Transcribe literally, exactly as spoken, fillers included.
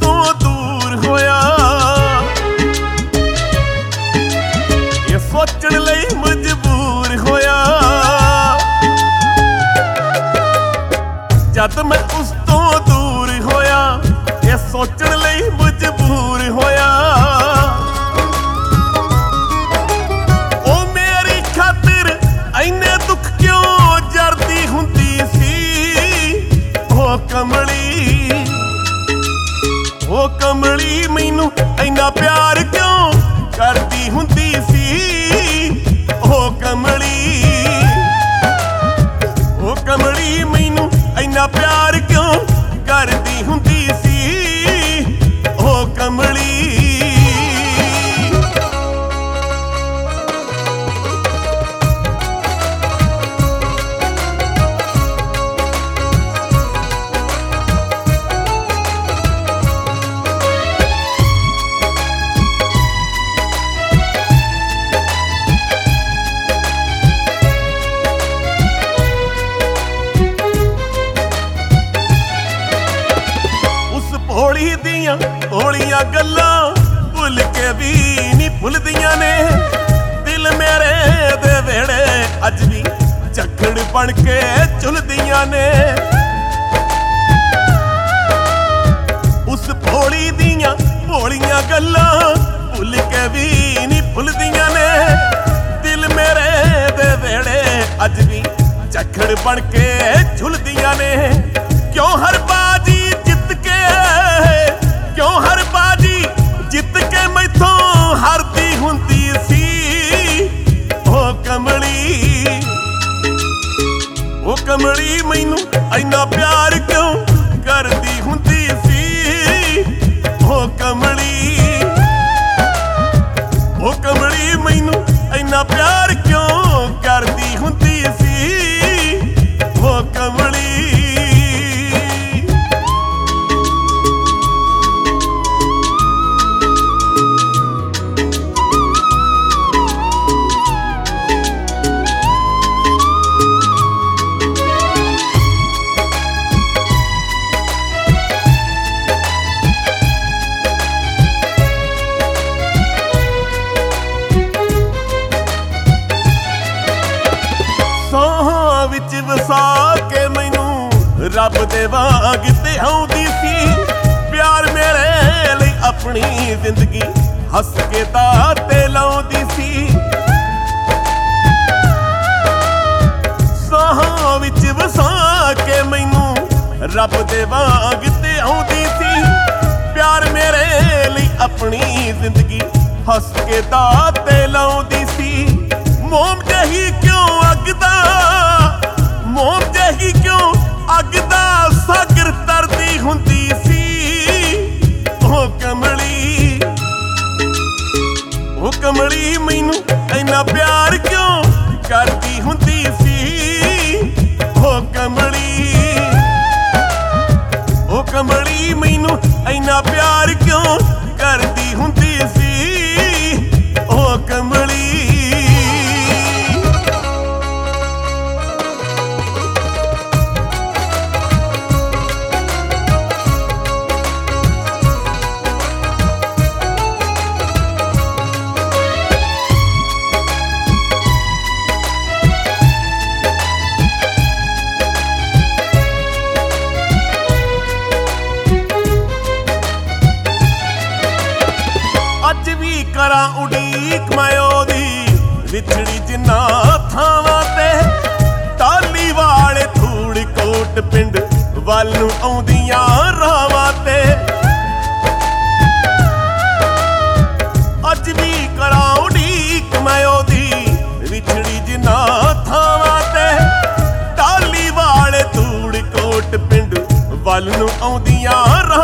ਤੋਂ ਦੂਰ ਹੋਇਆ। ਇਹ ਸੋਚਣ ਲਈ ਮਜਬੂਰ ਹੋਇਆ ਜਦ ਮੈਂ ਉਸ ਤੋਂ ਦੂਰ ਹੋਇਆ। ਇਹ ਸੋਚਣ ਲਈ ਮਜਬੂਰ ਹੋਇਆ ਉਹ ਮੇਰੀ ਖਾਤਰ ਇੰਨੇ ਦੁੱਖ ਕਿਉਂ ਜਰਦੀ ਹੁੰਦੀ ਸੀ। ਉਹ ਕਮਲੀ ਉਹ ਕਮਲੀ ਮੈਨੂੰ ਇੰਨਾ ਪਿਆਰ ਕਿਉਂ ਕਰਦੀ ਹੁੰਦੀ ਸੀ। ਉਹ ਕਮਲੀ ਉਹ ਕਮਲੀ ਮੈਨੂੰ ਇੰਨਾ ਪਿਆਰ ਕਿਉਂ ਕਰਦੀ ਹੁੰਦੀ ਸੀ। ਉਹ ਕਮਲੀ ਭੋਲੀ ਦੀਆਂ ਭੋਲੀਆਂ ਗੱਲਾਂ ਭੁੱਲ ਕੇ ਵੀ ਨਹੀਂ ਭੁੱਲਦੀਆਂ ਨੇ। ਦਿਲ ਮੇਰੇ ਦੇ ਵੇੜੇ ਅੱਜ ਵੀ ਝੱਖੜ ਬਣ ਕੇ ਝੁਲਦੀਆਂ ਨੇ। ਉਸ ਭੋਲੀ ਦੀਆਂ ਭੋਲੀਆਂ ਗੱਲਾਂ ਭੁੱਲ ਕੇ ਵੀ ਨਹੀਂ ਭੁੱਲਦੀਆਂ ਨੇ। ਦਿਲ ਮੇਰੇ ਦੇ ਵੇੜੇ ਅੱਜ ਵੀ ਝੱਖੜ ਬਣ ਕੇ ਝੁਲਦੀਆਂ ਨੇ। ਕਿਉਂ ਹਰ ਬਾਜੀ ਜਿੱਤ ਕੇ ਕਿਉਂ ਹਰ ਬਾਜੀ ਜਿੱਤ ਕੇ ਮੈਥੋਂ ਹਾਰਦੀ ਹੁੰਦੀ ਸੀ। ਉਹ ਕਮਲੀ ਉਹ ਕਮਲੀ ਮੈਨੂੰ ਇੰਨਾ ਪਿਆਰ ਕਿਉਂ ਕਰਦੀ ਹੁੰਦੀ ਸੀ। ਉਹ ਕਮਲੀ ਉਹ ਕਮਲੀ ਮੈਨੂੰ ਇੰਨਾ ਪਿਆਰ ਕਿਉਂ ਕਰਦੀ ਹੁੰਦੀ ਸੀ। ਉਹ ਕਮਲੀ ਸੋਹਾਂ ਵਿੱਚ ਵਸਾ ਕੇ ਮੈਨੂੰ ਰੱਬ ਦੇ ਵਾਂਗ ਤੇ ਆਉਂਦੀ ਸੀ। ਪਿਆਰ ਮੇਰੇ ਲਈ ਆਪਣੀ ਜ਼ਿੰਦਗੀ ਹੱਸ ਕੇ ਦਾਤੇ ਲਾਉਂਦੀ ਸੀ। ਸੋਹਾਂ ਵਿੱਚ ਵਸਾ ਕੇ ਮੈਨੂੰ ਰੱਬ ਦੇ ਵਾਂਗ ਤੇ ਆਉਂਦੀ ਸੀ। ਪਿਆਰ ਮੇਰੇ ਲਈ ਆਪਣੀ ਜ਼ਿੰਦਗੀ ਹੱਸ ਕੇ ਦਾਤੇ ਲਾਉਂਦੀ ਸੀ। ਮੋਮ ਜਹੀ ਕਿਉਂ ਅੱਗਦਾ ਮੋਮ ਜਹੀ ਕਿਉਂ ਅੱਗਦਾ ਸਾਗਰ ਤਰਦੀ ਹੁੰਦੀ ਸੀ। ਉਹ ਕਮਲੀ ਉਹ ਕਮਲੀ ਮੈਨੂੰ ਇੰਨਾ ਪਿਆਰ ਕਿਉਂ ਕਰਦੀ ਹੁੰਦੀ ਸੀ। ਉਹ ਕਮਲੀ ਉਹ ਕਮਲੀ ਮੈਨੂੰ ਇੰਨਾ ਪਿਆਰ ਕਿਉਂ ਕਰਦੀ ਹੁੰਦੀ ਸੀ। ਉਹ ਕਮਲੀ ਅੱਜ ਵੀ ਕਰਾਂ ਉਡੀਕ ਮੈਂ ਉਹਦੀ ਵਿਛੜੀ ਜਿੰਨਾ ਥਾਵਾਂ ਤੇ। ਟਾਹਲੀ ਵਾਲੇ ਧੂੜਕੋਟ ਪਿੰਡ ਵੱਲ ਨੂੰ ਆਉਂਦੀਆਂ ਰਾਵਾਂ ਤੇ। ਅੱਜ ਵੀ ਕਰਾਂ ਉਡੀਕ ਮੈਂ ਉਹਦੀ ਵਿਛੜੀ ਜਿੰਨਾ ਥਾਵਾਂ ਤੇ। ਟਾਹਲੀ ਵਾਲੇ ਧੂੜਕੋਟ ਪਿੰਡ ਵੱਲ ਨੂੰ ਆਉਂਦੀਆਂ